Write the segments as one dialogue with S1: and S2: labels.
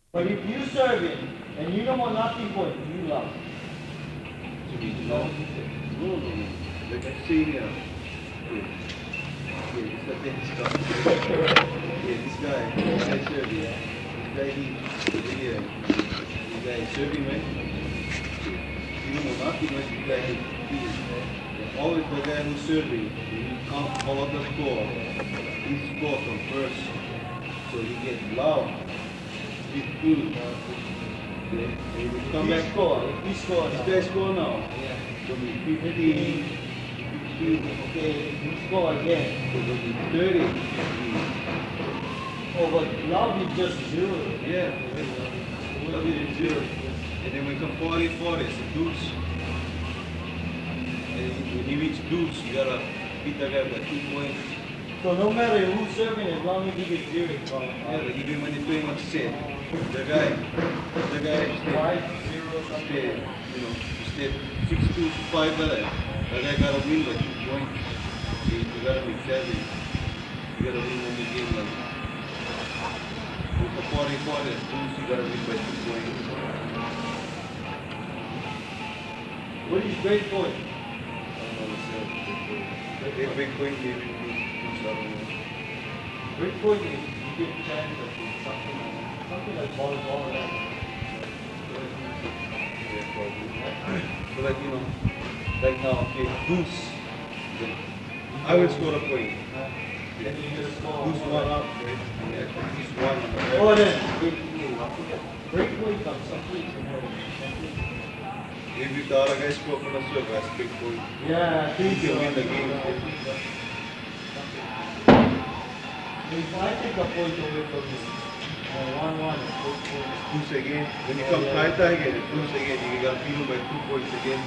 S1: But if you serve it and you don't want nothing for it, you love.
S2: No. Like I see here. Yeah, this guy serve, yeah. This guy here. This guy serving, right? You don't want nothing, right? This guy always the guy who's serving, when you come follow the score, he scores from first. So he gets loud. He's good. Okay. And you come back score.
S1: He scored.
S2: This guy score now.
S1: Yeah.
S2: So be 15, 15,
S1: Okay, he scored again.
S2: so be 30, 15.
S1: Oh, but love is just zero.
S2: Yeah. Love is zero. And then we come 40, 40, it's a deuce. And when you reach deuce, you gotta beat that guy by 2 points.
S1: So no matter who's serving, as long as he gets zero, it's fine.
S2: Yeah, but even when you're doing what you said, the guy stayed,
S1: 5-0 something.
S2: stayed, you know, stayed 6-2, 5 that guy gotta win by 2 points. So you gotta be fair. You gotta win one game like with the 40, 40, you gotta win by 2 points.
S1: What is great point?
S2: Big point game.
S1: Great point is you get a chance of something like volleyball or that.
S2: So like, you know, like now, okay, deuce. I will score a point.
S1: Then you just score.
S2: Deuce 1 up, right? Yeah, deuce 1.
S1: Oh, then great point comes something.
S2: If the other guy score for the serve, that's big point.
S1: Yeah, I think
S2: You can win the game.
S1: if I take a point away from you, 1-1,
S2: Deuce again. When you come tie again, it's deuce again. You got to beat him by 2 points again.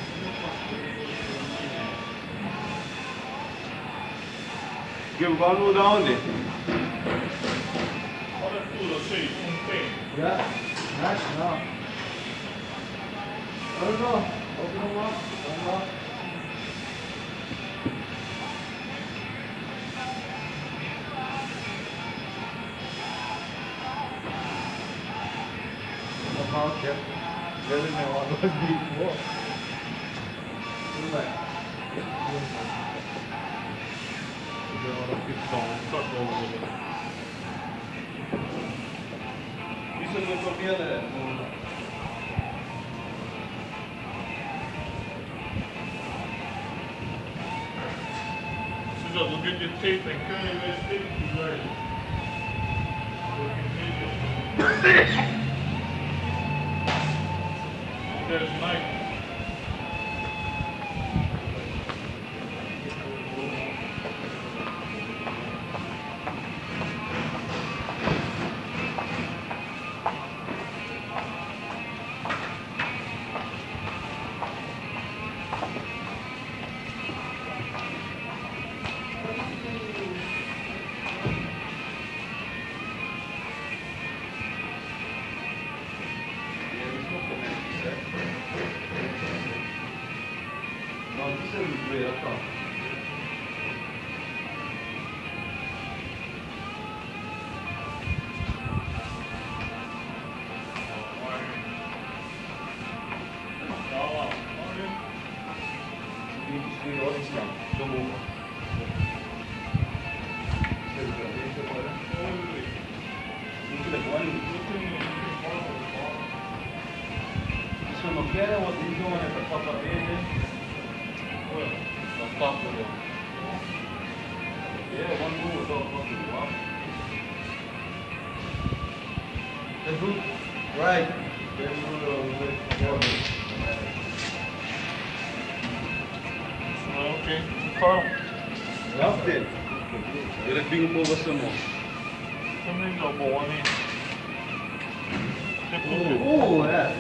S2: Give one more down there.
S1: yeah, that's enough. I don't know. Open them up. Yeah. Really know what was before.
S2: Isso não comia, né?
S3: Since I look at your tape and currently where's tape, you right. There's Mike.
S2: Right.
S3: Okay, Carl.
S2: Left it. You're being over some more.
S3: Something about one in.
S1: Oh, yeah.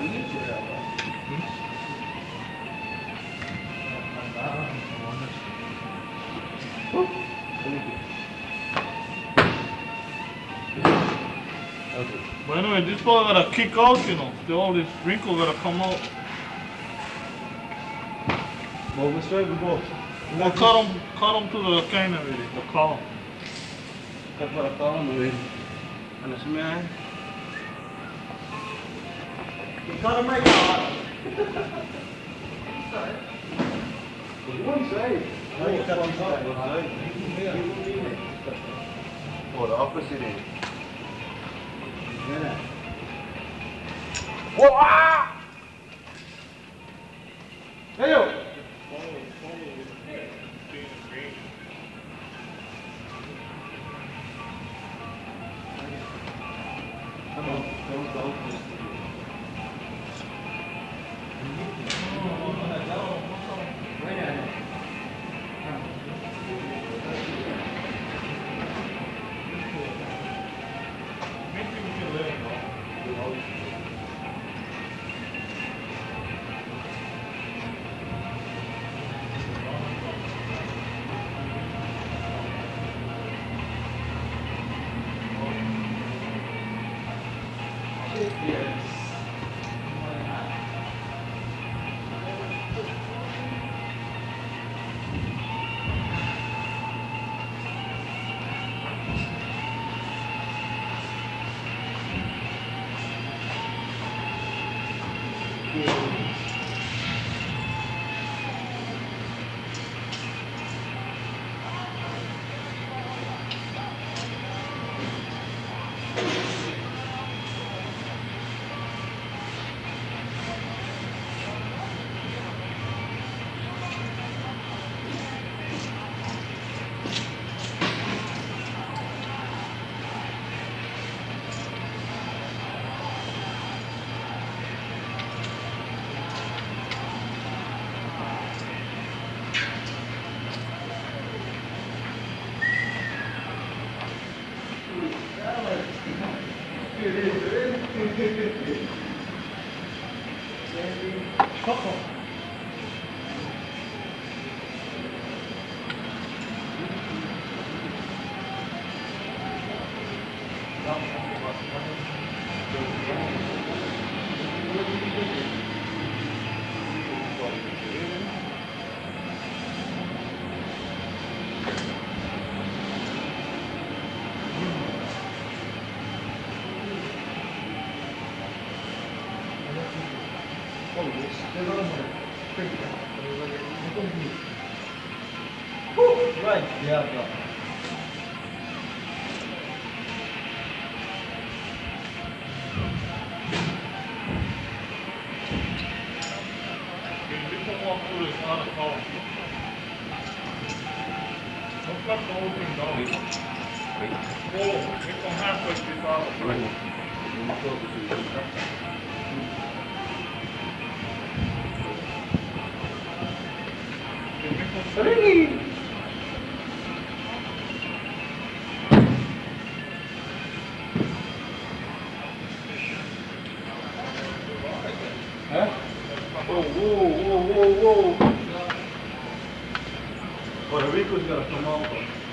S3: But anyway, this ball gotta kick out, you know. All this wrinkle gotta come out.
S2: Well, we're straight with both.
S3: Well, cut them to the kind of really, the column.
S2: Cut para column, really. And it's man.
S1: Gotta make it.
S2: One side.
S1: No, you got one side.
S2: One side. Oh, the opposite end. Yeah.
S1: Whoa! Ah! Hey yo! Come on, don't go. Right, yeah. Huh? Whoa. Oh, the Rico's gotta come out.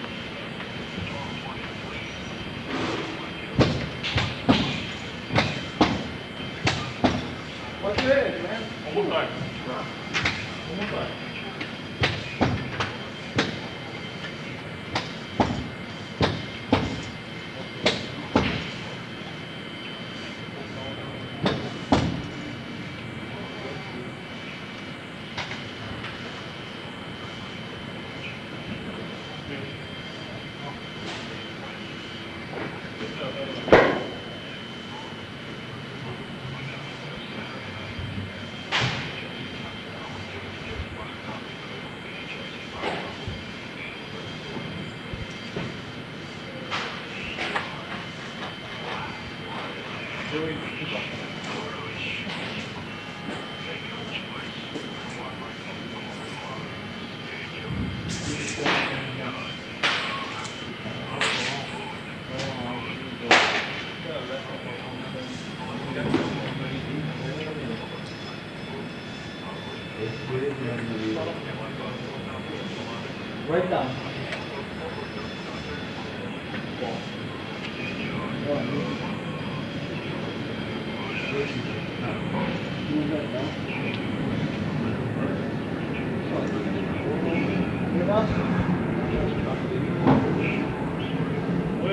S1: What's your head, man?
S3: One more time. Right down.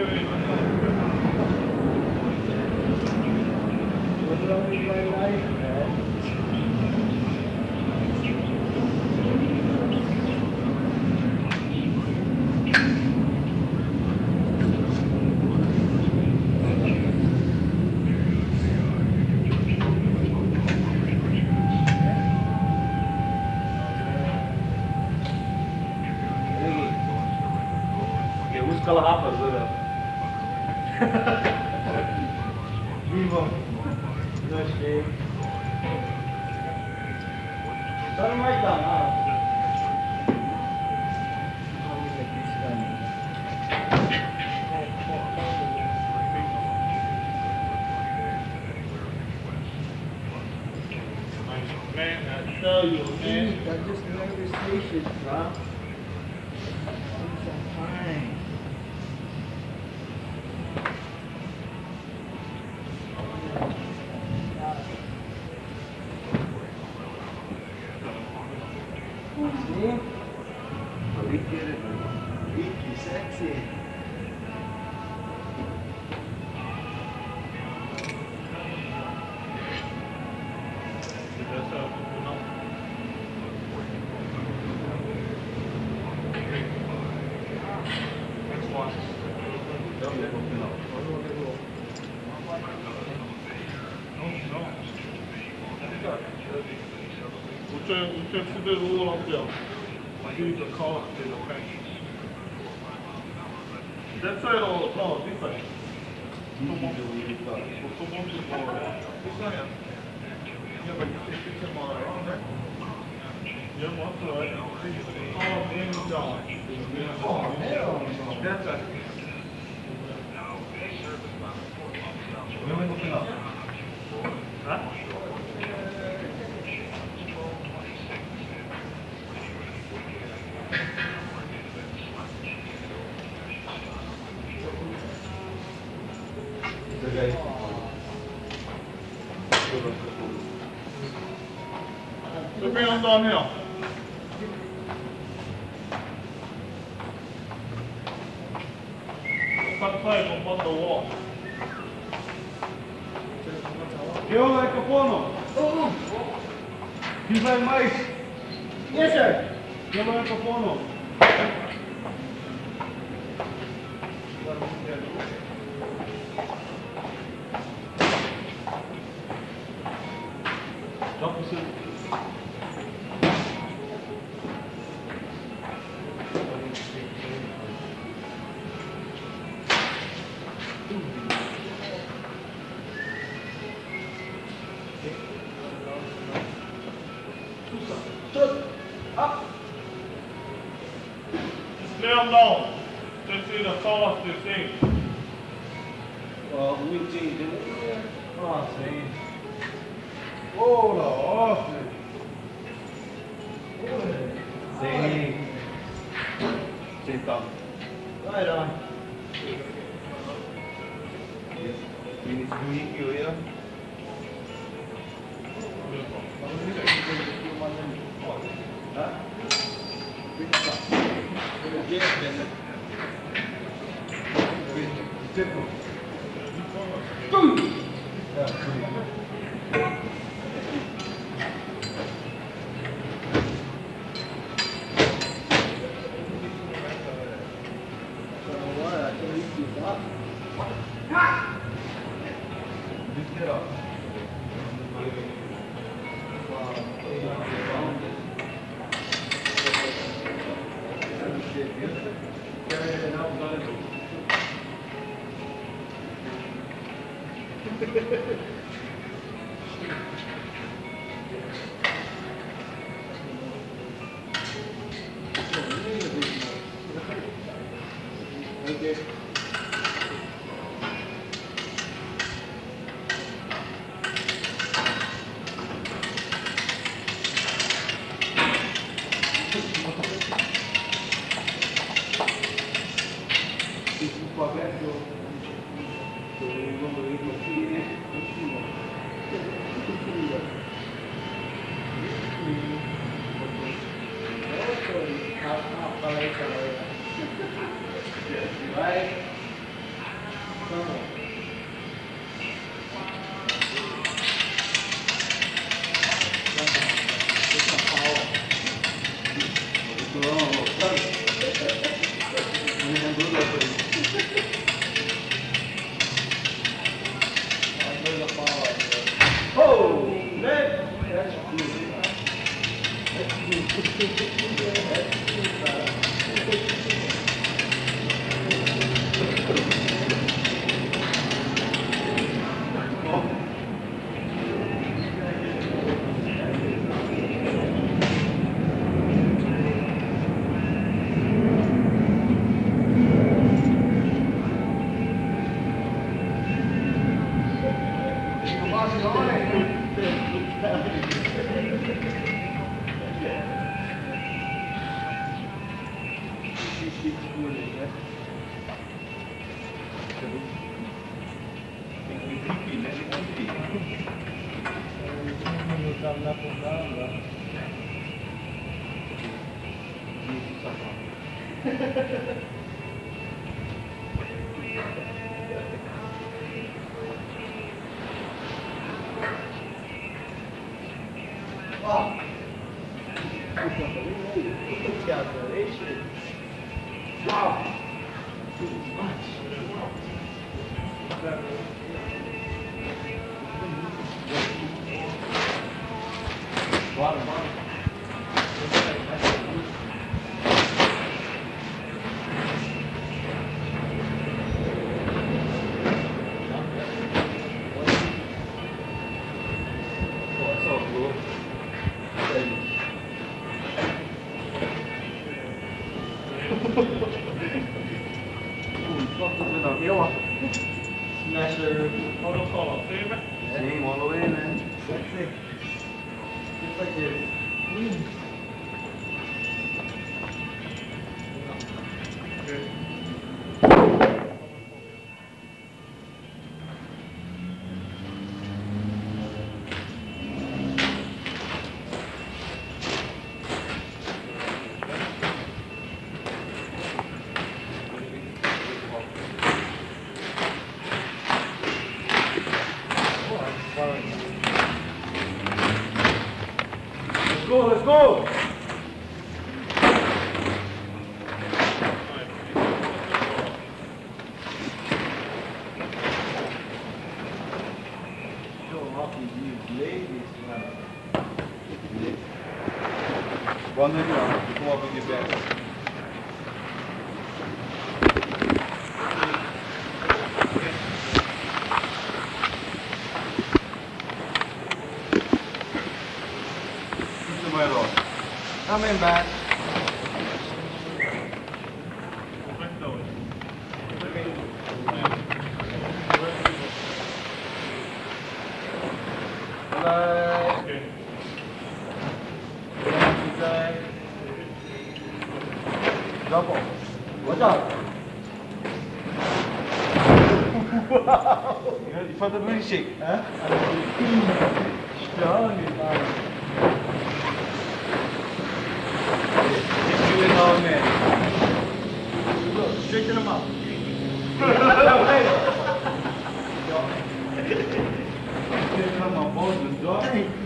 S3: Wait.
S1: Kalahapa, Vivo. Nós Tá no mais danado.
S3: Man, I tell you, man.
S1: That's just another station, bro. Fine. See?
S2: We get it. Geeky, sexy.
S3: That's how, you know. Next one. No. Uče si da rule up there. Use the car, okay? That side or no, this side? This side. Yeah, but you see picture more around there. Yeah, what's right? Oh, man, down.
S1: Oh, hell no.
S3: That's it.
S2: Where we looking up?
S3: Huh?
S2: The guy.
S3: So bring them down here. Cut pipe above the wall.
S2: Que o microfono? He's like mice.
S1: Yes, sir.
S2: Que o microfono?
S3: Jump the suit.
S1: Up.
S3: Just lay them down. Just see the cost, this thing.
S2: We changed it.
S1: Oh, see.
S2: Oh, the office.
S1: See.
S2: Sentado.
S1: Right on.
S2: Ini sembunyi ya. Hah? Get up. Okay. Right? Oh, that's good. Oh. Calculation. Wow. Too much. Bottom. Smasher.
S3: Protocol, see me?
S2: Same all the way, man. That's it. Just like this.
S1: Let's go!
S2: One minute now. Come up and get back. Coming back.
S1: Double. Watch out.
S2: Wow. You felt the wind shake?
S1: Huh? Strong is
S2: You and all man.
S1: Look, straighten them out.
S2: Straighten up my bones and jaw.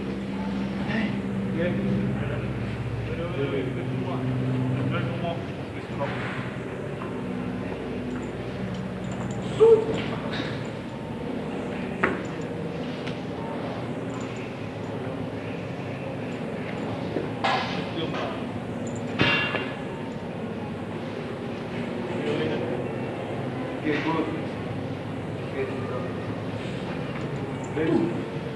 S2: Okay, good. Okay, good.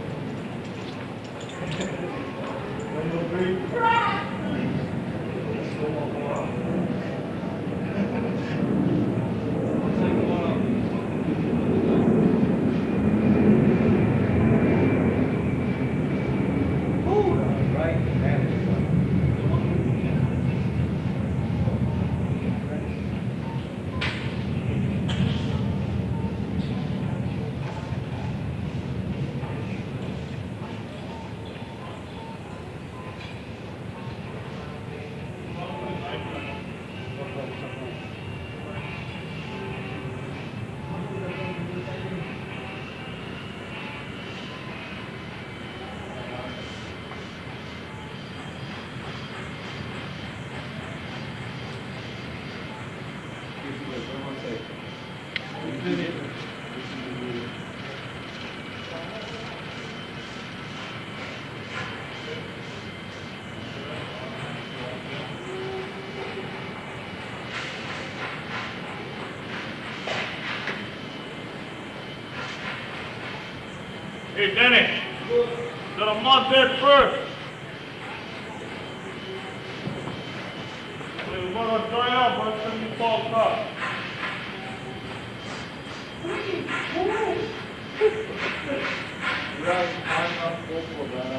S3: Hey, Dennis. Let a mud dead first. We're gonna dry out, but it's gonna be false up.
S1: Right, I'm not hopeful, man.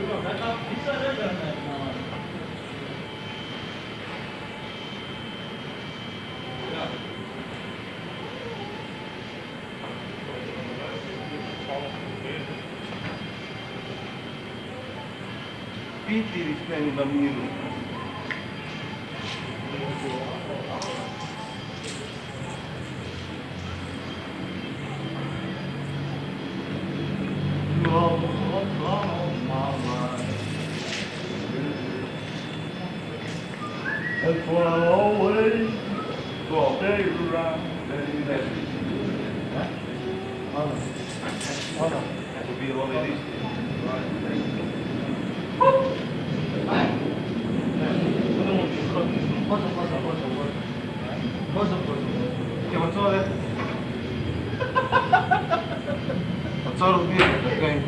S2: Pinti rispendi bambino.
S3: That's why I always stay around.
S2: That would be all it is. Okay, what's all that? What's all of this? Okay.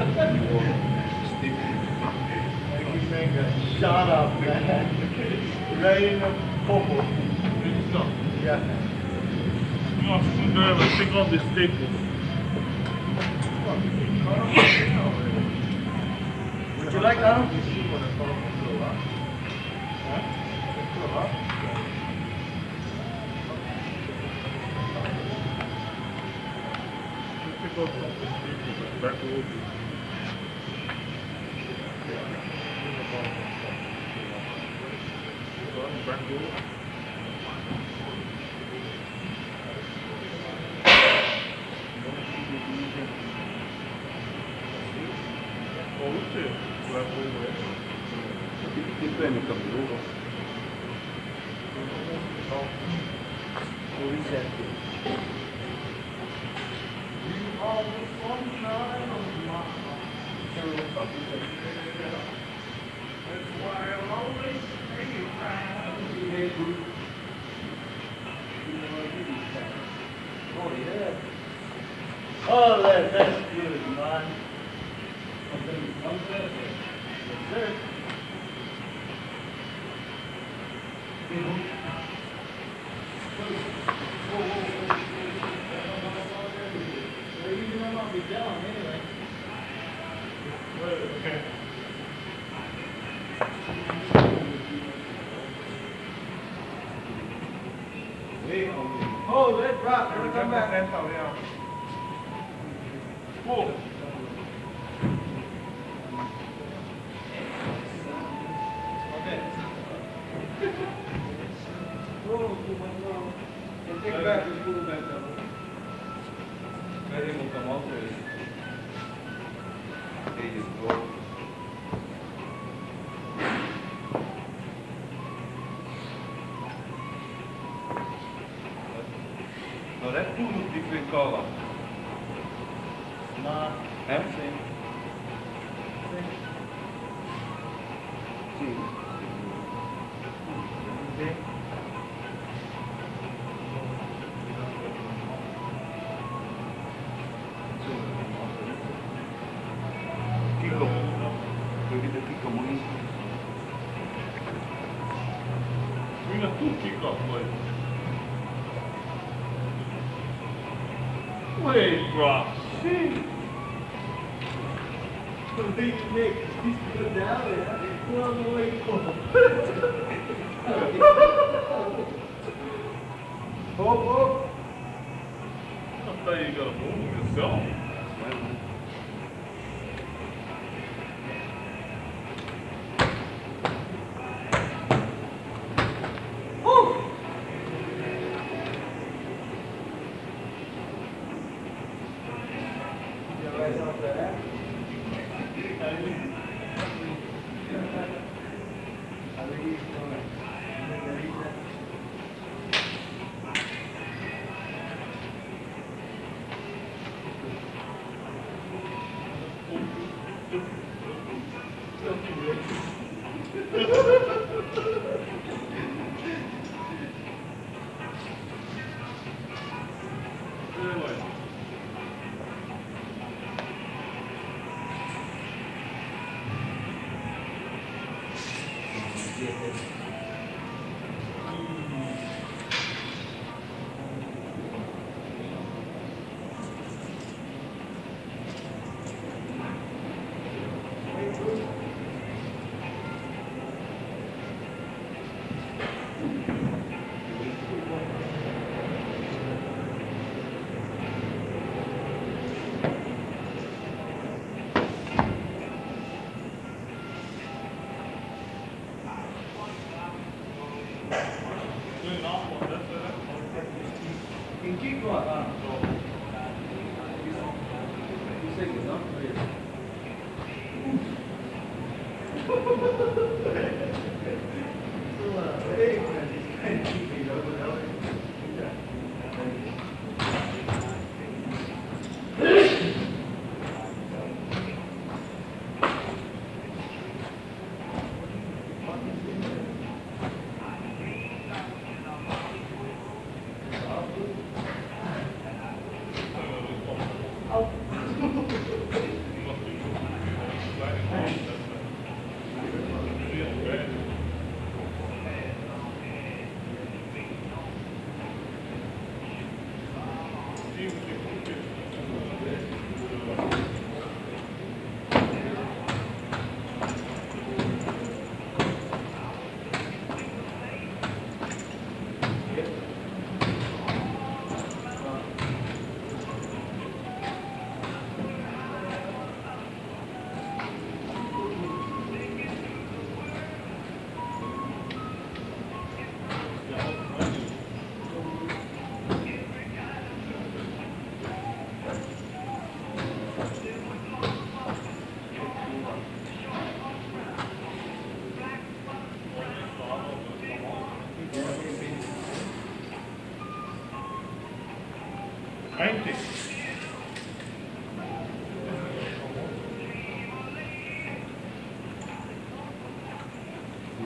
S3: Shut up, man. Right in the popo. Yeah.
S1: You want to screwdriver, take off the staple.
S3: Would you like that?
S1: Take off the staple, back over. Back over. Oh, what's it? Back over.
S2: Dipende, cambiou.
S3: Oh, that's good, man. Yes, sir.
S1: Okay.
S3: Oh, let drop. Let come back.
S1: Cool.
S2: Take it back, just pull it back down. Let him come out there. There you go. No, that's two different color.
S3: Nah.
S2: Huh?
S3: Same.
S2: Kiko. Yo vi the Kiko money.
S1: We got two kickoff plays. Wait, bro. Shit.
S3: He's good down there. He's on the way home. Oh,
S1: I thought you gotta move yourself.
S3: Wait,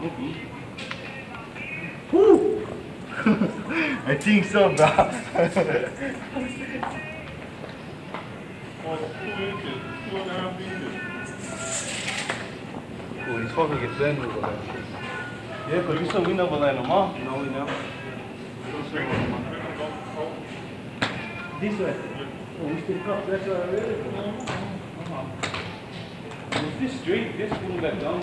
S3: Woo! I think so, bro. Oh, 2 inches, 2.5 inches.
S2: Oh, he's fucking get blend over there.
S1: Yeah, because you said we never land them off.
S2: No, we never.
S1: This way. Oh, we still cut that way already? If this straight, this pull back down.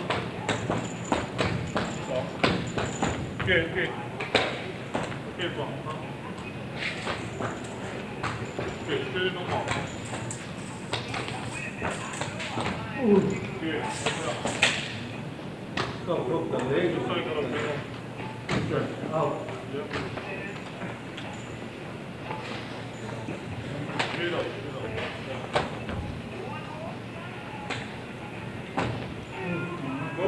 S3: Okay, okay. Okay, bro. Okay, straight no more. Okay,
S1: Go, the leg.
S3: just so you gotta bring them.
S1: Out.
S3: Yep. Straight up, straight up. Go.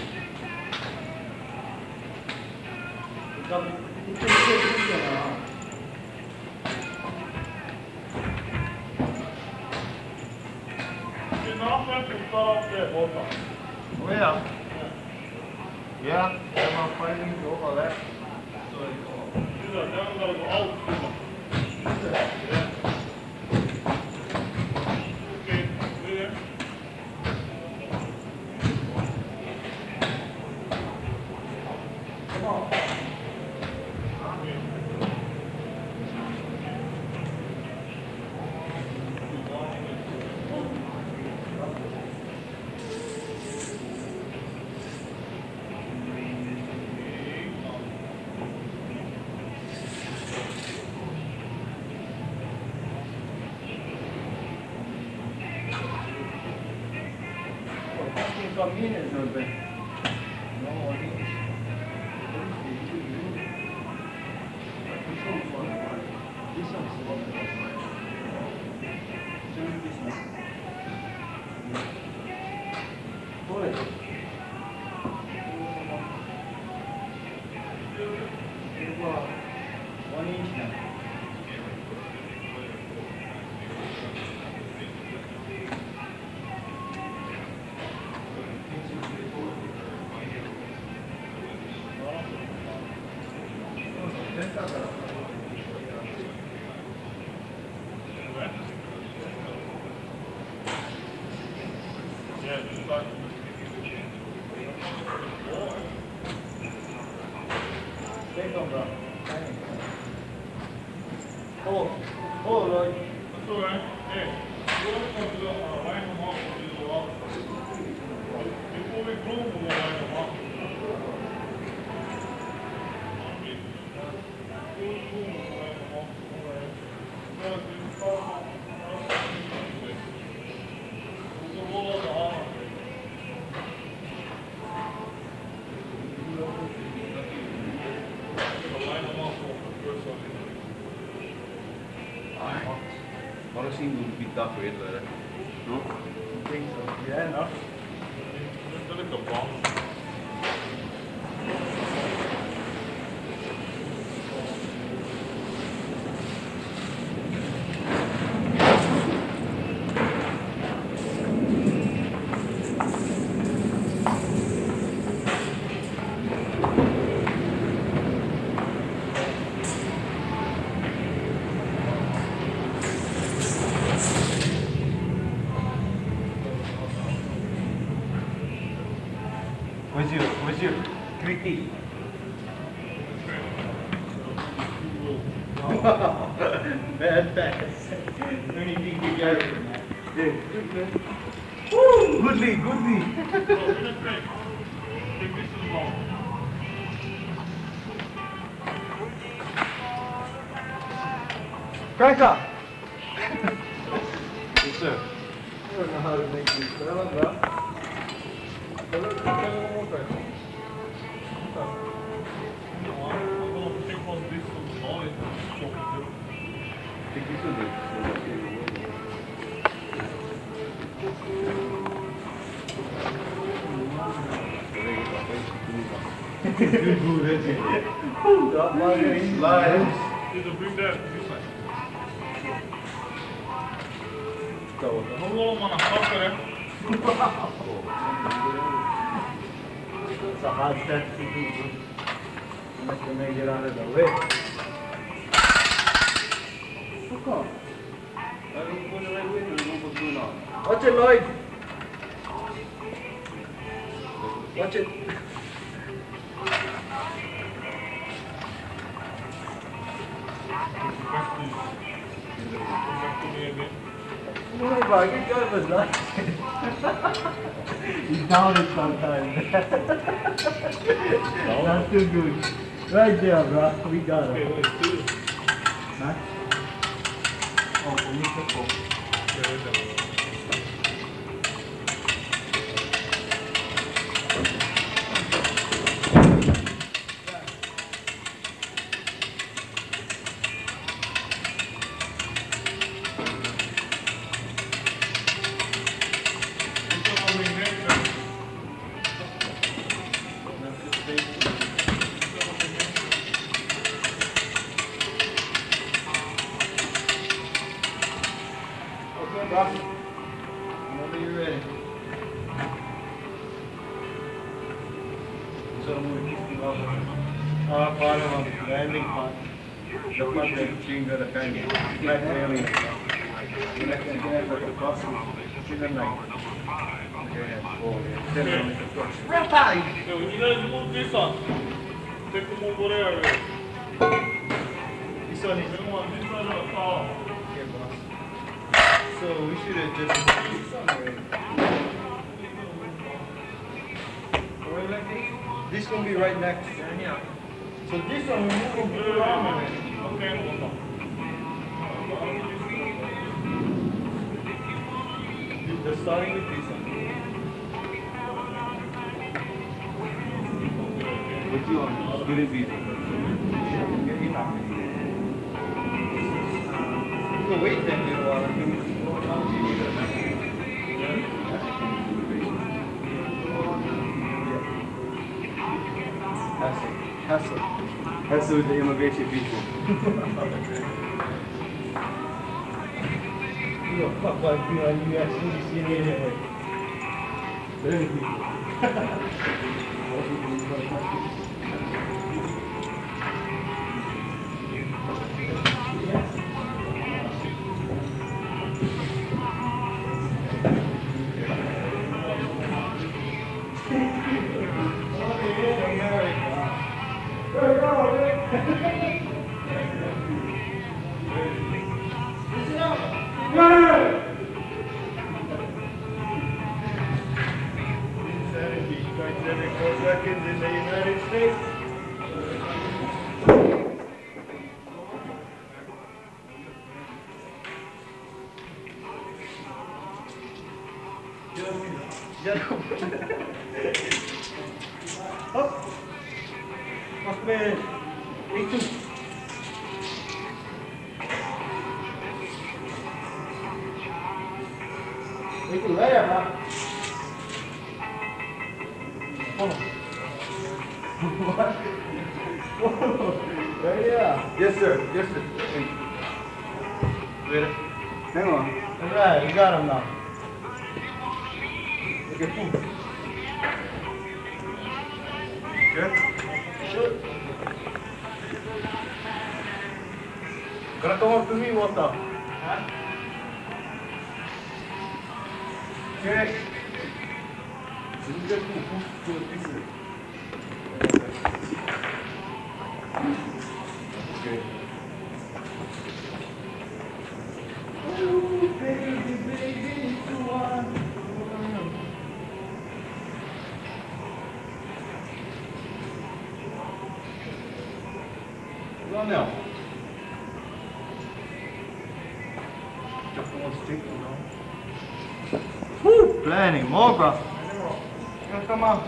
S3: You're not meant to start off there, both times.
S2: Oh, yeah. Yeah, I'm fighting over that. So it's all.
S3: These are down, gotta go out. Yeah. Okay, stay there.
S1: Come on. Convenience, no, but no one is. This one's the one. One inch now.
S3: Yeah, just like.
S1: Take on, bro. Oh, Lord.
S3: That's all right. Hey, go to the line them up for these walls. Before we groom, we'll line them up.
S2: Honestly, it would be tough weight like that. No?
S1: I think so. Yeah, no.
S3: Look at the bomb.
S1: Where's your critique? Bad pass. Anything to get it. Woo! Goodly, goodly.
S3: Take this is long.
S1: Crank up.
S2: Yes, sir.
S1: I don't know how to make this fella, bro.
S3: I'm gonna take one this to all it.
S2: Take this one there.
S1: Good, that's it. Drop margarine.
S2: Live.
S3: Either bring that this side. How long on a cover?
S1: It's a hard step to do. I'm not gonna make it out of the way.
S2: Fuck off. I don't put it right with you, don't put it on.
S1: Watch it, Lloyd. Watch it. Lloyd, bro, get good with that. He's down it sometimes. That's too good. Right there, bro. We got it. Huh? Oh, we need to go.
S2: Whenever you're ready. So I'm going to keep you off.
S1: Part of the landing part.
S2: The part that change the kind of black alien. You like to have like a costume. In the night. Yeah. Oh, yeah. Then on the cross.
S3: Rapaz! Eu ainda não vi só. Tem como por aí. Isso aí, tem uma vista no pau.
S2: Okay, boss. So we should have just somewhere. Right like this? This gonna be right next.
S3: Yeah.
S1: So this one, we move from here around.
S3: Okay, hold on.
S1: The starting with this one.
S2: What you want? Good and beef. We'll wait then a little while. Hassle with the immigration people.
S1: You know, fuck like you on USCDC anyway. Very people. Insanity, 0.74 seconds in the United States. Up. Fuck man. 82. Itu lah ya, Pak. Oh. Right here.
S2: Yes, sir. Yes, sir. Ready? Hang on.
S1: All right, you got him now.
S2: Okay, boom. Okay.
S1: Shoot. Gonna come up to me, water. Huh?
S2: Okay. So you get to this. Okay.
S1: Ooh, baby, baby, you want.
S2: Run now. Just one stick, you know.
S1: Woo, plenty more, bro. Come on.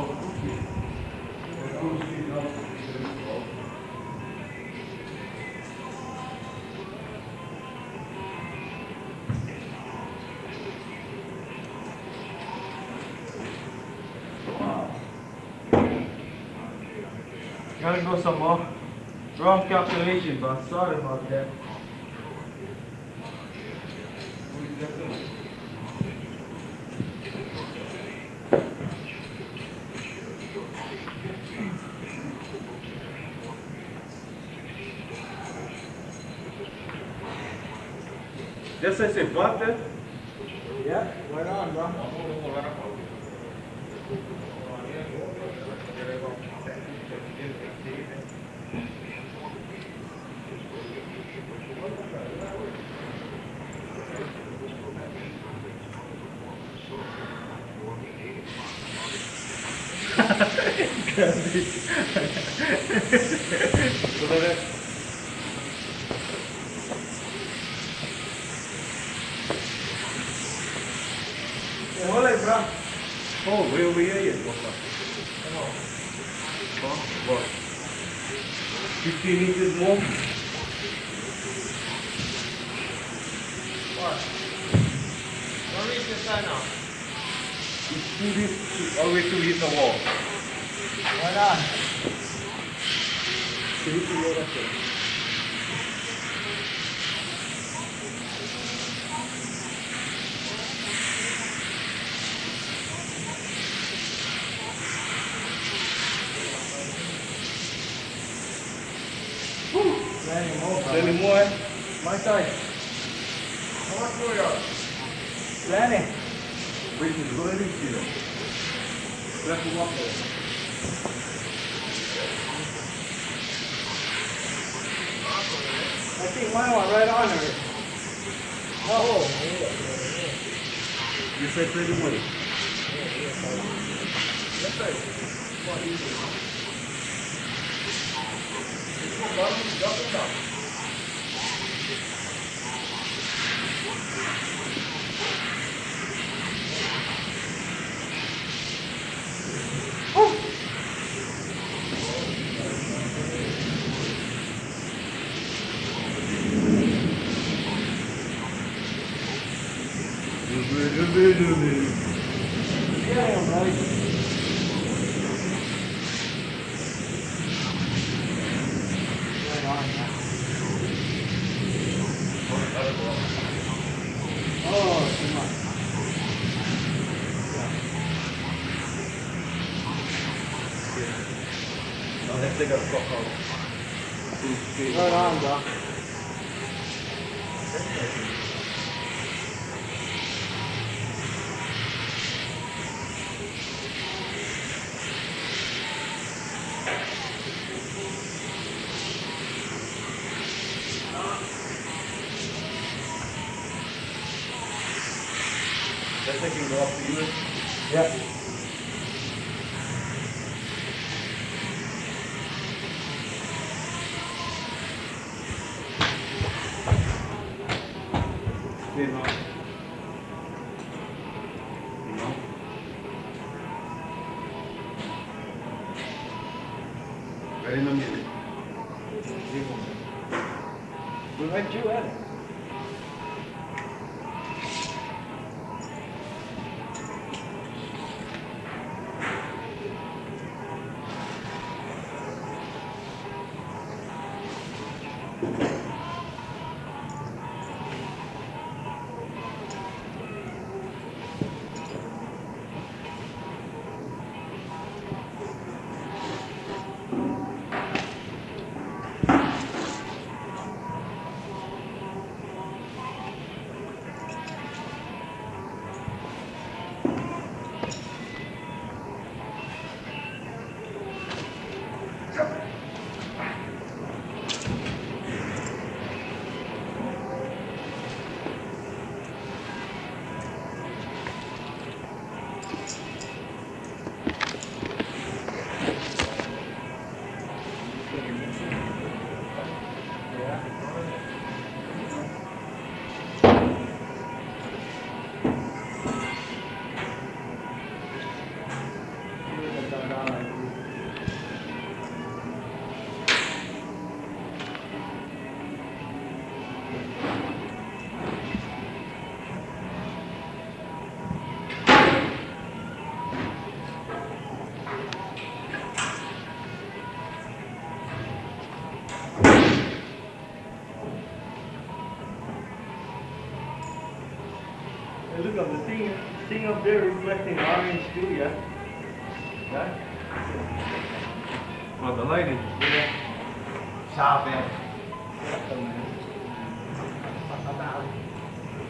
S1: Gotta go some more. Wrong calculation, but sorry about that.
S2: That's what I said, block that?
S1: Yeah, right on, bro. Hold it, bro.
S2: Oh, way over here, yes. What? 15 inches more?
S3: What? Don't reach the side now.
S2: Do this always to hit the wall.
S1: Right on. Plenty more, bro.
S2: Any more?
S1: My side.
S3: How much more you are?
S1: Plenty.
S2: Wait, it's going in here. Let's walk there.
S1: I think mine was right on her. Oh.
S2: You said 20 more.
S3: Yes, sir. What you do? Drop it down.
S1: Yeah, right. Right on, yeah. Oh, come on.
S2: Now let's take a cock out.
S1: Right on, bro.
S2: Let's take it go up to you.
S1: Yeah.
S2: Okay, now. No. Right in the middle.
S1: We went you at it. Hey, look up the thing up there reflecting orange too, yeah? Yeah?
S2: Oh, the lighting.
S1: Yeah.
S3: Sharp, man.
S1: That's the man.